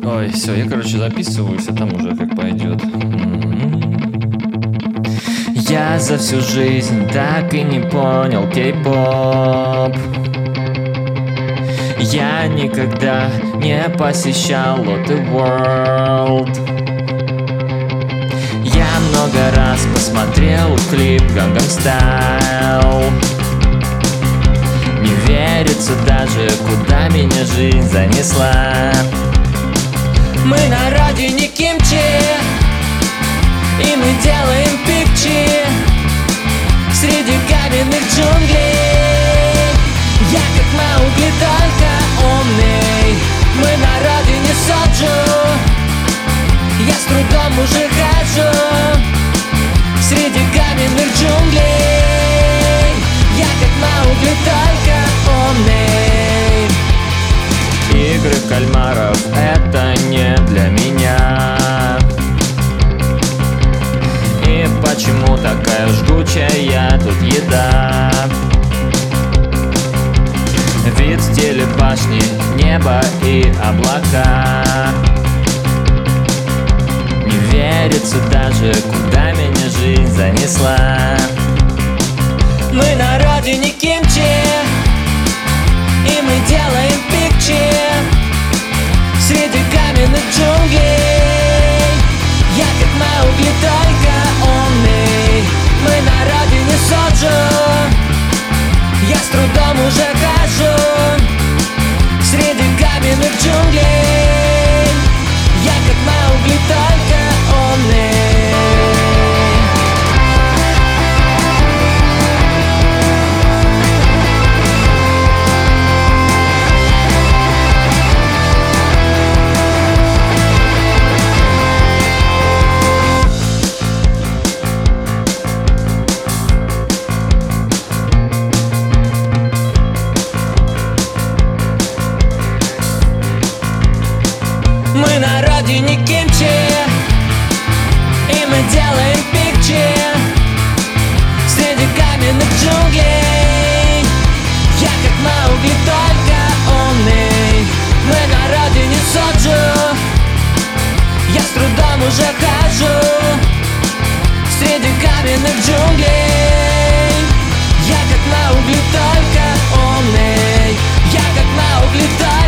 Ой, все, я, короче, записываюсь, а там уже как пойдет. Я за всю жизнь так и не понял кей-поп. Я никогда не посещал Lotte World. Я много раз посмотрел клип Gangnam Style. Не верится даже, куда меня жизнь занесла. Мы на родине кимчи, и мы делаем пикчи среди каменных джунглей. Я как Маугли, только умный. Мы на родине соджу. Я с трудом уже хожу среди каменных джунглей. Я как Маугли, только умный. Игры в кальмаров — это не для меня. И почему такая жгучая тут еда? Вид в стиле башни, небо и облака. Не верится даже, куда меня жизнь занесла. Мы на родине кимчи, и мы делаем пикчи среди каменных джунглей. Я как Маугли, только умный. Мы на родине соджу. Я с трудом уже хожу среди каменных джунглей. Я как Маугли, только умный. Мы на родине кимчи, и мы делаем пикчи среди каменных джунглей. Я как Маугли, только умный. Мы на родине соджу. Я с трудом уже хожу среди каменных джунглей. Я как Маугли, только умный. Я как Маугли, только